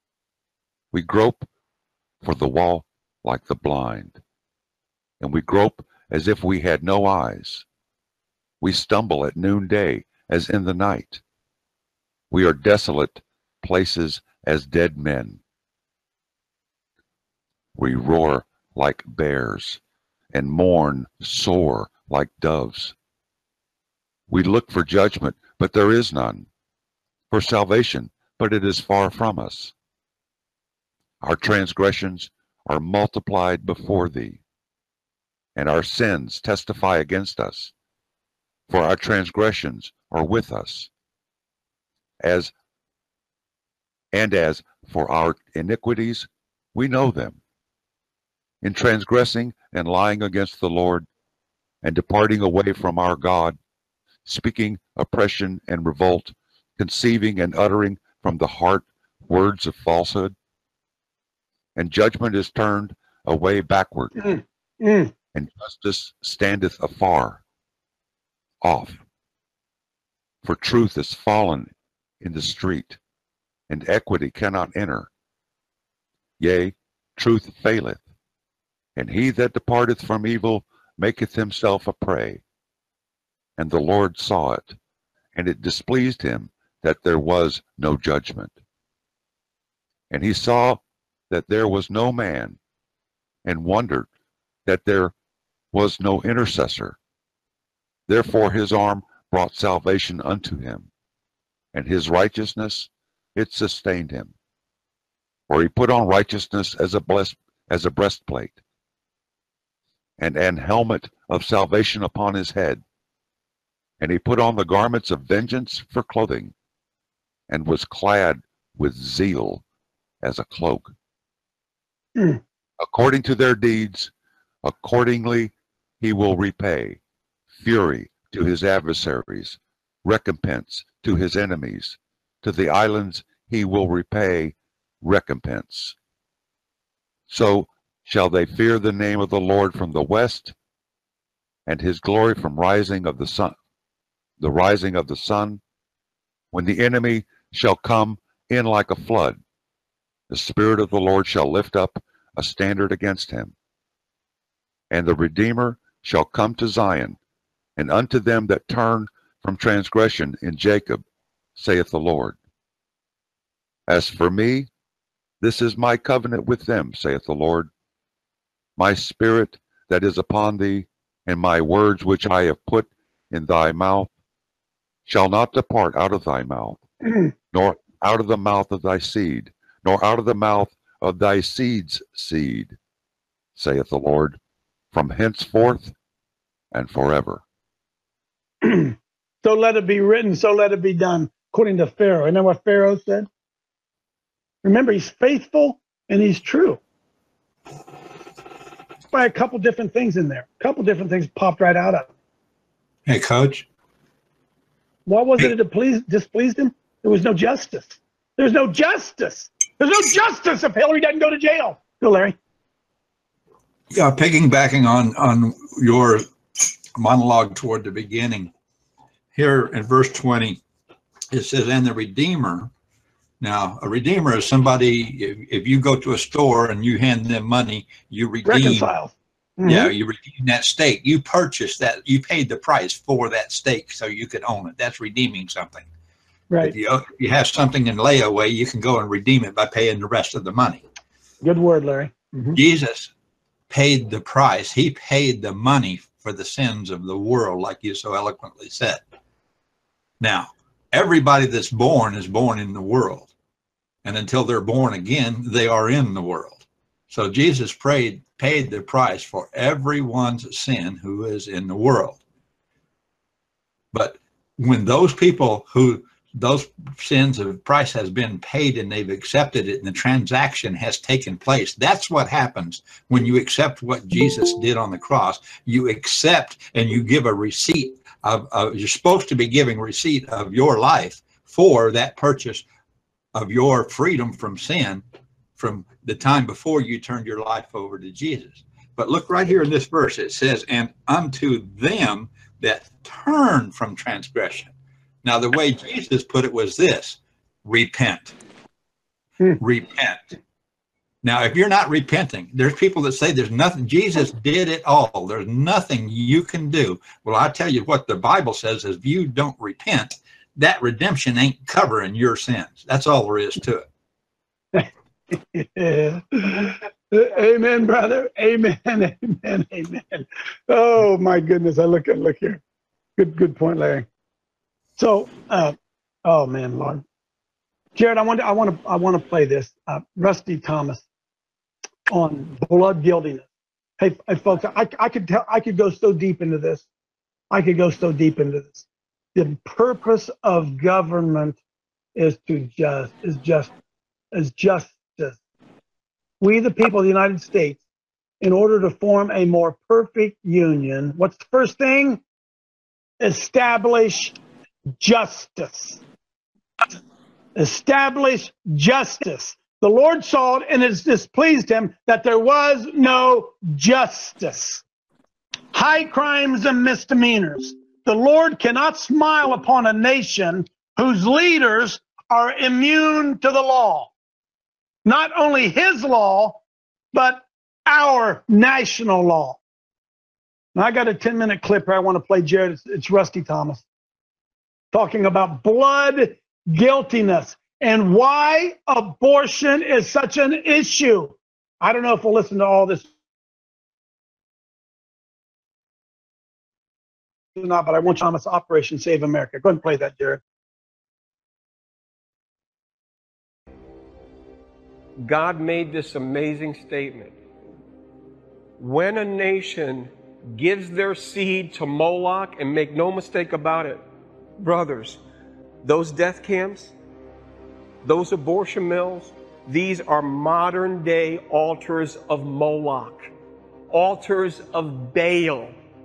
S10: We grope for the wall like the blind, and we grope as if we had no eyes. We stumble at noonday as in the night. We are desolate places as dead men. We roar like bears and mourn sore like doves. We look for judgment, but there is none, for salvation, but it is far from us. Our transgressions are multiplied before thee, and our sins testify against us, for our transgressions are with us. As for our iniquities, we know them. In transgressing and lying against the Lord, and departing away from our God, speaking oppression and revolt, conceiving and uttering from the heart words of falsehood, and judgment is turned away backward, and justice standeth afar off. For truth is fallen in the street, and equity cannot enter. Yea, truth faileth, and he that departeth from evil maketh himself a prey. And the Lord saw it, and it displeased him that there was no judgment. And he saw that there was no man, and wondered that there was no intercessor. Therefore his arm brought salvation unto him, and his righteousness, it sustained him. For he put on righteousness as a breastplate, and an helmet of salvation upon his head. And he put on the garments of vengeance for clothing, and was clad with zeal as a cloak. According to their deeds, accordingly he will repay fury to his adversaries, recompense to his enemies. To the islands he will repay recompense. So shall they fear the name of the Lord from the west, and his glory from rising of the sun, when the enemy shall come in like a flood. The Spirit of the Lord shall lift up a standard against him. And the Redeemer shall come to Zion, and unto them that turn from transgression in Jacob, saith the Lord. As for me, this is my covenant with them, saith the Lord. My spirit that is upon thee, and my words which I have put in thy mouth shall not depart out of thy mouth, nor out of the mouth of thy seed, nor out of the mouth of thy seed's seed, saith the Lord, from henceforth and forever.
S6: So let it be written, so let it be done, according to Pharaoh. Isn't that what Pharaoh said? Remember, he's faithful and he's true. By a couple different things in there. A couple different things popped right out of it.
S12: Hey, Coach.
S6: What was it that displeased him? There was no justice. There's no justice. There's no justice if Hillary doesn't go to jail. Go, Larry.
S12: Yeah, piggybacking on your monologue toward the beginning. Here in verse 20, it says, and the Redeemer. Now, a Redeemer is somebody, if you go to a store and you hand them money, you redeem.
S6: Reconcile. Mm-hmm.
S12: Yeah, you redeem that steak. You purchased that. You paid the price for that steak so you could own it. That's redeeming something.
S6: Right.
S12: If you have something in layaway, you can go and redeem it by paying the rest of the money.
S6: Good word, Larry. Mm-hmm.
S12: Jesus paid the price. He paid the money for the sins of the world, like you so eloquently said. Now, everybody that's born is born in the world. And until they're born again, they are in the world. So Jesus paid the price for everyone's sin who is in the world. But when those people those sins of price has been paid and they've accepted it and the transaction has taken place, that's what happens when you accept what Jesus did on the cross. You accept and you give a receipt you're supposed to be giving receipt of your life for that purchase of your freedom from sin from the time before you turned your life over to Jesus. But look right here in this verse, it says, and unto them that turn from transgression. Now, the way Jesus put it was this: repent. Repent. Now, if you're not repenting, there's people that say there's nothing, Jesus did it all. There's nothing you can do. Well, I tell you what the Bible says is if you don't repent, that redemption ain't covering your sins. That's all there is to it.
S6: Yeah. Amen, brother. Amen. Amen. Amen. Oh my goodness. Look here. Good point, Larry. So, oh man, Lord, Jared, I want to play this. Rusty Thomas on blood guiltiness. Hey, folks, I could go so deep into this. The purpose of government is justice. We, the people of the United States, in order to form a more perfect union, what's the first thing? Establish justice. Establish justice. The Lord saw it and it displeased him that there was no justice. High crimes and misdemeanors. The Lord cannot smile upon a nation whose leaders are immune to the law. Not only his law, but our national law. Now, I got a 10-minute clip here I want to play, Jared. It's Rusty Thomas talking about blood guiltiness and why abortion is such an issue. I don't know if we'll listen to all this or not, but I want Thomas Operation Save America. Go ahead and play that, Jared.
S13: God made this amazing statement. When a nation gives their seed to Moloch, and make no mistake about it, brothers, those death camps, those abortion mills, these are modern day altars of Moloch, altars of Baal.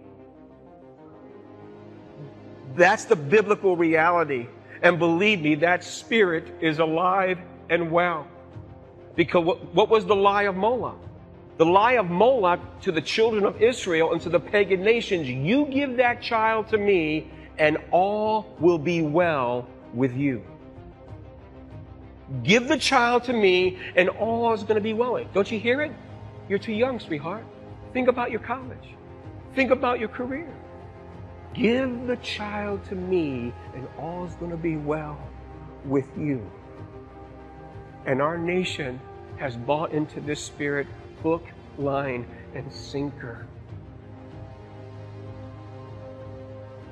S13: That's the biblical reality. And believe me, that spirit is alive and well. Because what was the lie of Moloch? The lie of Moloch to the children of Israel and to the pagan nations: you give that child to me and all will be well with you. Give the child to me and all is going to be well. Don't you hear it? You're too young, sweetheart. Think about your college. Think about your career. Give the child to me and all is going to be well with you. And our nation has bought into this spirit hook, line, and sinker.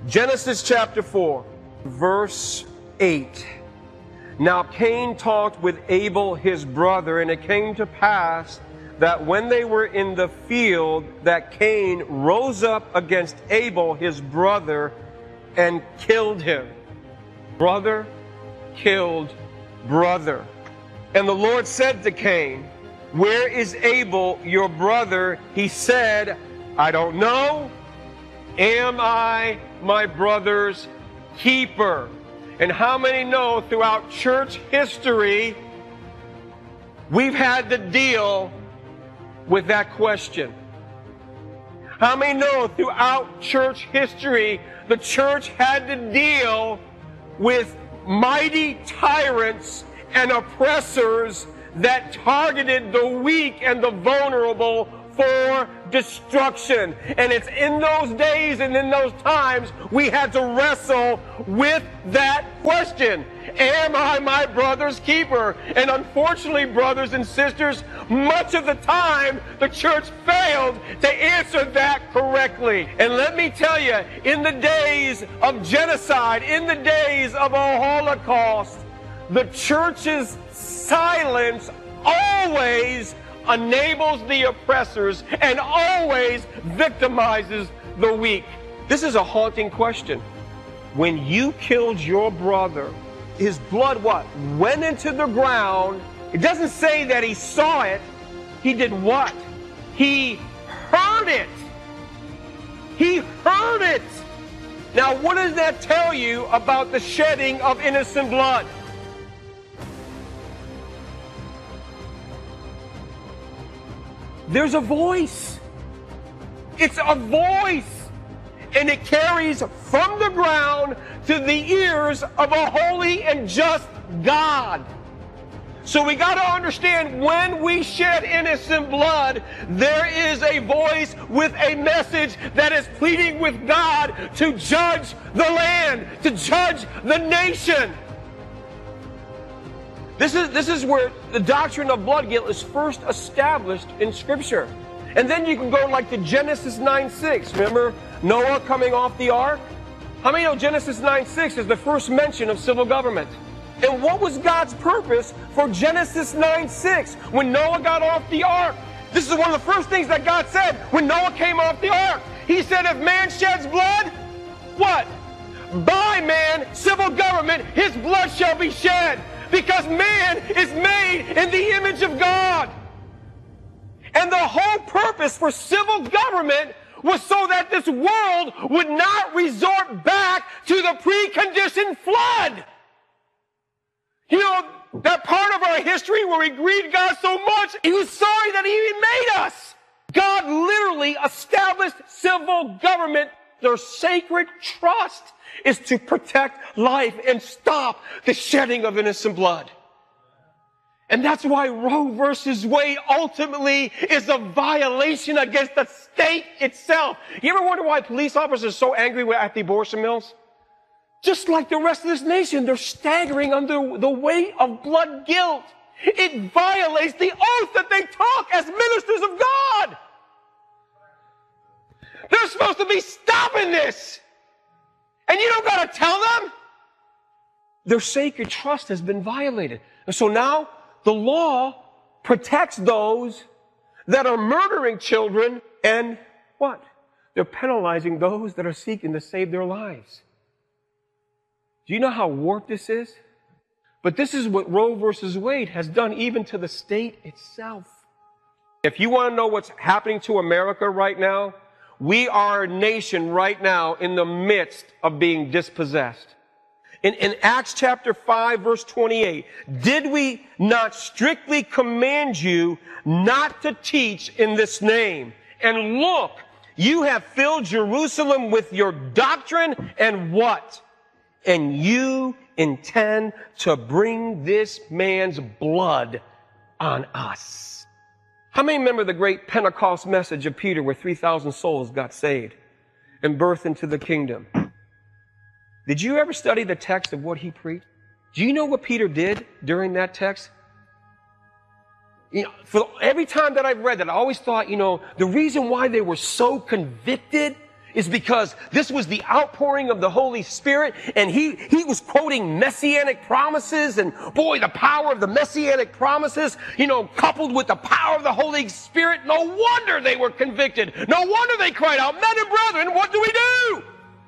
S13: Genesis chapter 4, verse 8. Now Cain talked with Abel his brother, and it came to pass that when they were in the field, that Cain rose up against Abel his brother and killed him. Brother killed brother. And the Lord said to Cain, where is Abel your brother? He said, I don't know. Am I my brother's keeper? And how many know throughout church history, we've had to deal with that question? How many know throughout church history, the church had to deal with mighty tyrants and oppressors that targeted the weak and the vulnerable for destruction? And it's in those days and in those times we had to wrestle with that question. Am I my brother's keeper? And unfortunately, brothers and sisters, much of the time the church failed to answer that correctly. And let me tell you, in the days of genocide, in the days of a Holocaust, the church's silence always enables the oppressors and always victimizes the weak. This is a haunting question. When you killed your brother, his blood what? Went into the ground. It doesn't say that he saw it. He did what? He heard it. He heard it. Now, what does that tell you about the shedding of innocent blood? There's a voice. It's a voice. And it carries from the ground to the ears of a holy and just God. So we got to understand, when we shed innocent blood, there is a voice with a message that is pleading with God to judge the land, to judge the nation. This is where the doctrine of blood guilt is first established in Scripture. And then you can go like to Genesis 9:6. Remember Noah coming off the ark? How many know Genesis 9:6 is the first mention of civil government? And what was God's purpose for Genesis 9:6 when Noah got off the ark? This is one of the first things that God said when Noah came off the ark. He said, if man sheds blood, what? By man, civil government, his blood shall be shed. Because man is made in the image of God. And the whole purpose for civil government was so that this world would not resort back to the preconditioned flood. You know, that part of our history where we grieved God so much, he was sorry that he even made us. God literally established civil government. Their sacred trust is to protect life and stop the shedding of innocent blood. And that's why Roe versus Wade ultimately is a violation against the state itself. You ever wonder why police officers are so angry at the abortion mills? Just like the rest of this nation, they're staggering under the weight of blood guilt. It violates the oath that they took as ministers of God. They're supposed to be stopping this. And you don't got to tell them. Their sacred trust has been violated. And so now the law protects those that are murdering children, and what? They're penalizing those that are seeking to save their lives. Do you know how warped this is? But this is what Roe versus Wade has done even to the state itself. If you want to know what's happening to America right now, we are a nation right now in the midst of being dispossessed. In Acts chapter 5, verse 28, did we not strictly command you not to teach in this name? And look, you have filled Jerusalem with your doctrine, and what? And you intend to bring this man's blood on us. How many remember the great Pentecost message of Peter where 3,000 souls got saved and birthed into the kingdom? Did you ever study the text of what he preached? Do you know what Peter did during that text? You know, for every time that I've read that, I always thought, you know, the reason why they were so convicted is because this was the outpouring of the Holy Spirit, and he was quoting messianic promises, and boy, the power of the messianic promises, you know, coupled with the power of the Holy Spirit. No wonder they were convicted. No wonder they cried out, men and brethren, what do we do?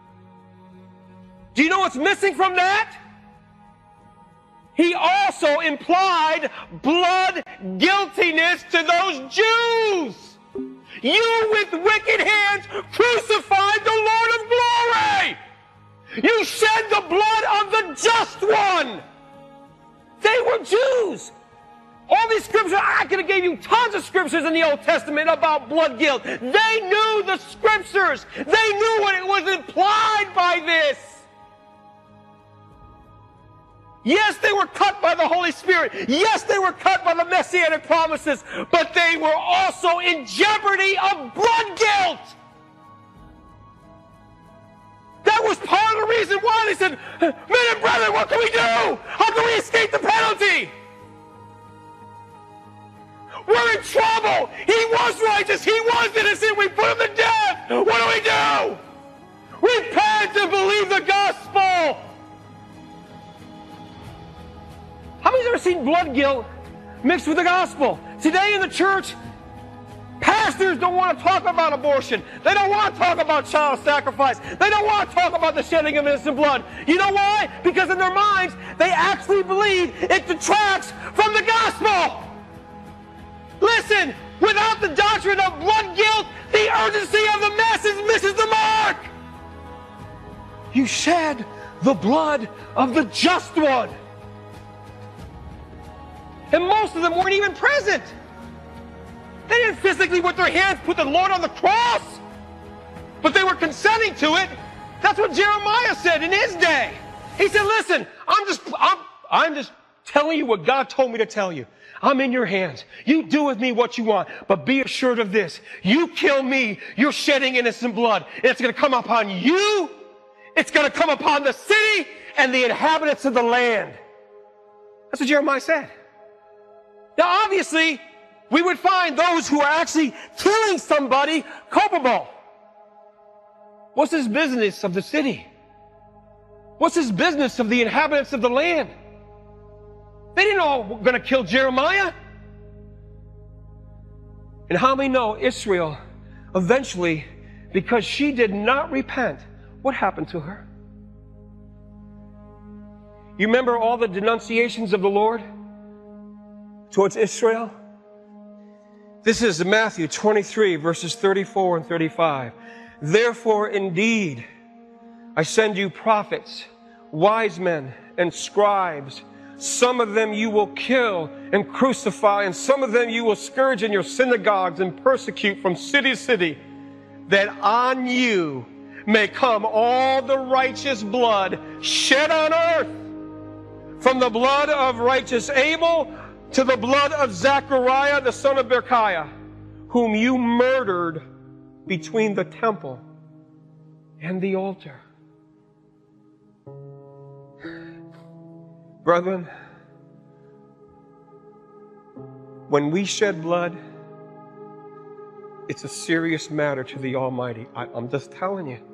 S13: Do you know what's missing from that? He also implied blood guiltiness to those Jews. You with wicked hands crucified the Lord of glory. You shed the blood of the just one. They were Jews. All these scriptures, I could have gave you tons of scriptures in the Old Testament about blood guilt. They knew the scriptures. They knew what it was implied by this. Yes, they were cut by the Holy Spirit. Yes, they were cut by the messianic promises, but they were also in jeopardy of blood guilt. That was part of the reason why they said, men and brethren, what can we do? How can we escape the penalty? We're in trouble. He was righteous. He was innocent. We put him to death. What do? Repent and believe the gospel. How many's ever seen blood guilt mixed with the gospel? Today in the church, pastors don't want to talk about abortion. They don't want to talk about child sacrifice. They don't want to talk about the shedding of innocent blood. You know why? Because in their minds, they actually believe it detracts from the gospel. Listen, without the doctrine of blood guilt, the urgency of the masses misses the mark. You shed the blood of the just one. And most of them weren't even present. They didn't physically with their hands put the Lord on the cross, but they were consenting to it. That's what Jeremiah said in his day. He said, listen, I'm just telling you what God told me to tell you. I'm in your hands. You do with me what you want, but be assured of this. You kill me, you're shedding innocent blood. And it's going to come upon you. It's going to come upon the city and the inhabitants of the land. That's what Jeremiah said. Now, obviously, we would find those who are actually killing somebody culpable. What's his business of the city? What's his business of the inhabitants of the land? They didn't know we're going to kill Jeremiah. And how many know Israel eventually, because she did not repent, what happened to her? You remember all the denunciations of the Lord towards Israel? This is Matthew 23, verses 34 and 35. Therefore, indeed, I send you prophets, wise men, and scribes. Some of them you will kill and crucify, and some of them you will scourge in your synagogues and persecute from city to city, that on you may come all the righteous blood shed on earth, from the blood of righteous Abel to the blood of Zechariah, the son of Berechiah, whom you murdered between the temple and the altar. Brethren, when we shed blood, it's a serious matter to the Almighty. I'm just telling you.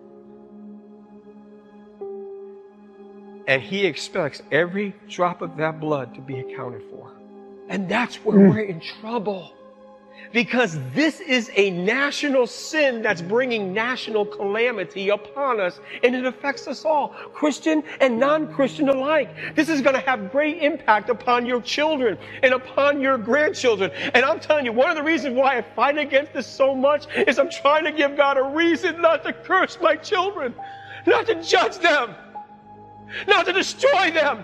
S13: And He expects every drop of that blood to be accounted for. And that's where we're in trouble. Because this is a national sin that's bringing national calamity upon us, and it affects us all, Christian and non-Christian alike. This is going to have great impact upon your children and upon your grandchildren. And I'm telling you, one of the reasons why I fight against this so much is I'm trying to give God a reason not to curse my children, not to judge them, not to destroy them.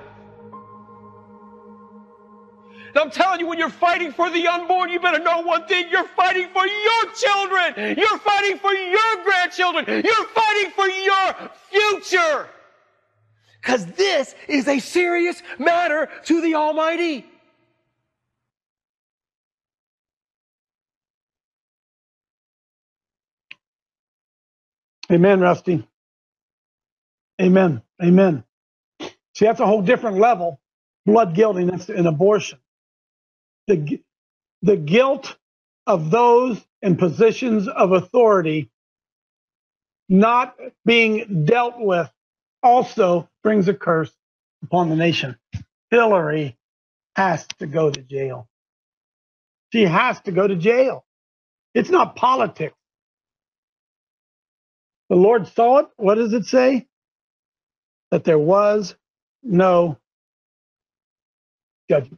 S13: And I'm telling you, when you're fighting for the unborn, you better know one thing. You're fighting for your children. You're fighting for your grandchildren. You're fighting for your future. Because this is a serious matter to the Almighty.
S6: Amen, Rusty. Amen. Amen. See, that's a whole different level. Blood guiltiness and abortion. The guilt of those in positions of authority not being dealt with also brings a curse upon the nation. Hillary has to go to jail. She has to go to jail. It's not politics. The Lord saw it. What does it say? That there was no judgment.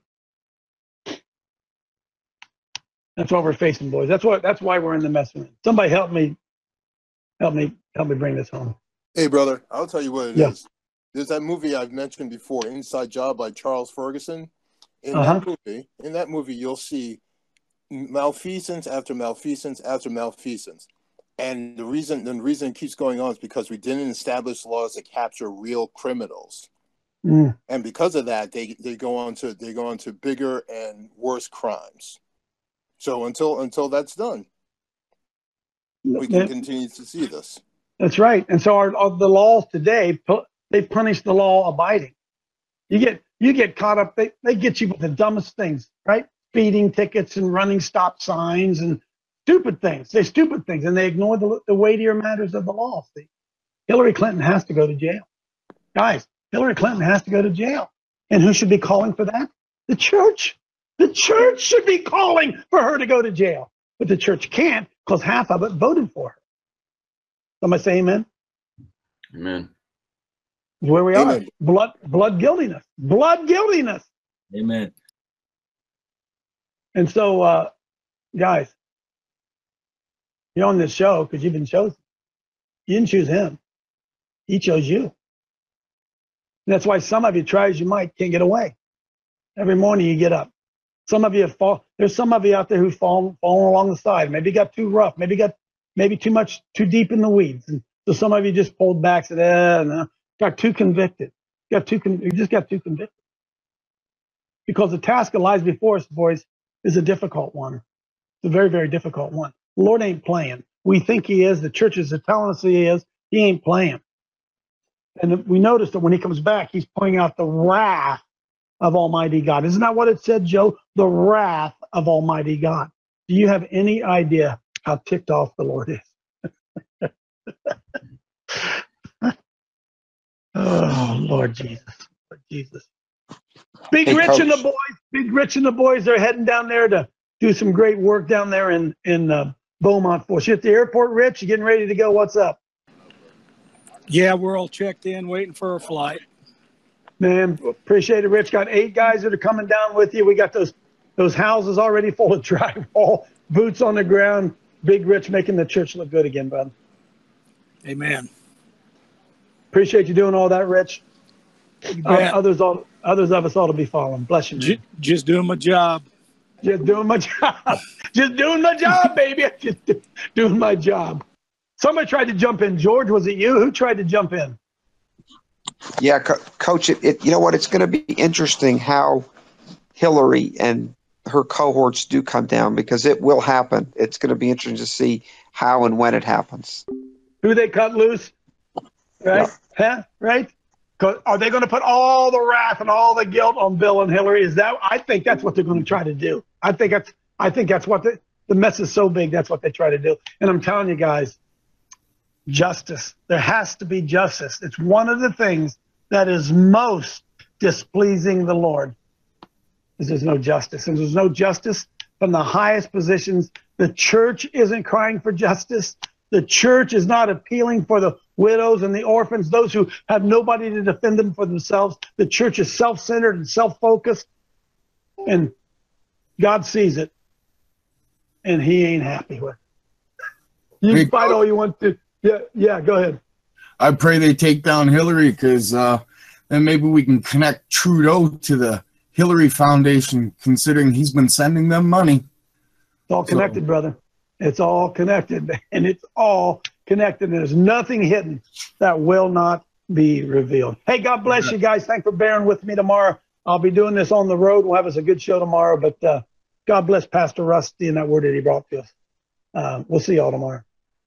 S6: That's what we're facing, boys. That's why we're in the mess. Somebody help me bring this home.
S7: Hey, brother, I'll tell you what it is. There's that movie I've mentioned before, Inside Job by Charles Ferguson. In that movie, you'll see malfeasance after malfeasance after malfeasance. And the reason it keeps going on is because we didn't establish laws to capture real criminals. And because of that, they go on to bigger and worse crimes. So until that's done, we can continue to see this.
S6: That's right. And so the laws today, they punish the law abiding. You get caught up. They get you with the dumbest things, right? Speeding tickets and running stop signs and stupid things. They stupid things, and they ignore the weightier matters of the law. See, Hillary Clinton has to go to jail, guys. Hillary Clinton has to go to jail, and who should be calling for that? The church. The church should be calling for her to go to jail, but the church can't because half of it voted for her. Somebody say amen.
S2: Amen.
S6: Where we are. Blood guiltiness. Blood guiltiness.
S2: Amen.
S6: And so, guys, you're on this show because you've been chosen. You didn't choose him. He chose you. And that's why some of you, try as you might, can't get away. Every morning you get up. Some of you there's some of you out there who've fallen along the side. Maybe got too rough. Maybe too deep in the weeds. And so some of you just pulled back, said, no. Got too convicted. You just got too convicted. Because the task that lies before us, boys, is a difficult one. It's a very, very difficult one. The Lord ain't playing. We think he is. The churches are telling us he is. He ain't playing. And we notice that when he comes back, he's pouring out the wrath of Almighty God. Isn't that what it said, Joe? The wrath of Almighty God. Do you have any idea how ticked off the Lord is? Oh, Lord Jesus. Lord Jesus. Big Rich and the boys, they're heading down there to do some great work down there in Beaumont Forest. You at the airport, Rich? You getting ready to go? What's up?
S1: Yeah, we're all checked in, waiting for a flight.
S6: Man, appreciate it, Rich. Got 8 guys that are coming down with you. We got those houses already full of drywall, boots on the ground. Big Rich making the church look good again, bud.
S1: Amen.
S6: Appreciate you doing all that, Rich. Others of us ought to be following. Bless you, man.
S1: Just doing my job.
S6: Just doing my job. Just doing my job, baby. Just doing my job. Somebody tried to jump in. George, was it you? Who tried to jump in?
S14: Yeah, Coach, you know what? It's going to be interesting how Hillary and her cohorts do come down, because it will happen. It's going to be interesting to see how and when it happens.
S6: Who they cut loose, right? Yeah. Huh? Right? Are they going to put all the wrath and all the guilt on Bill and Hillary? I think that's what they're going to try to do. I think that's what the mess is so big. That's what they try to do. And I'm telling you guys, justice. There has to be justice. It's one of the things that is most displeasing the Lord. Is there's no justice. And there's no justice from the highest positions. The church isn't crying for justice. The church is not appealing for the widows and the orphans, those who have nobody to defend them for themselves. The church is self-centered and self-focused, and God sees it, and he ain't happy with it. You can fight all you want to. Yeah, go ahead.
S9: I pray they take down Hillary, because then maybe we can connect Trudeau to the Hillary Foundation, considering he's been sending them money.
S6: It's all connected, brother. It's all connected, and it's all connected. There's nothing hidden that will not be revealed. Hey, God bless you guys. Thanks for bearing with me tomorrow. I'll be doing this on the road. We'll have us a good show tomorrow, but God bless Pastor Rusty and that word that he brought to us. We'll see y'all tomorrow.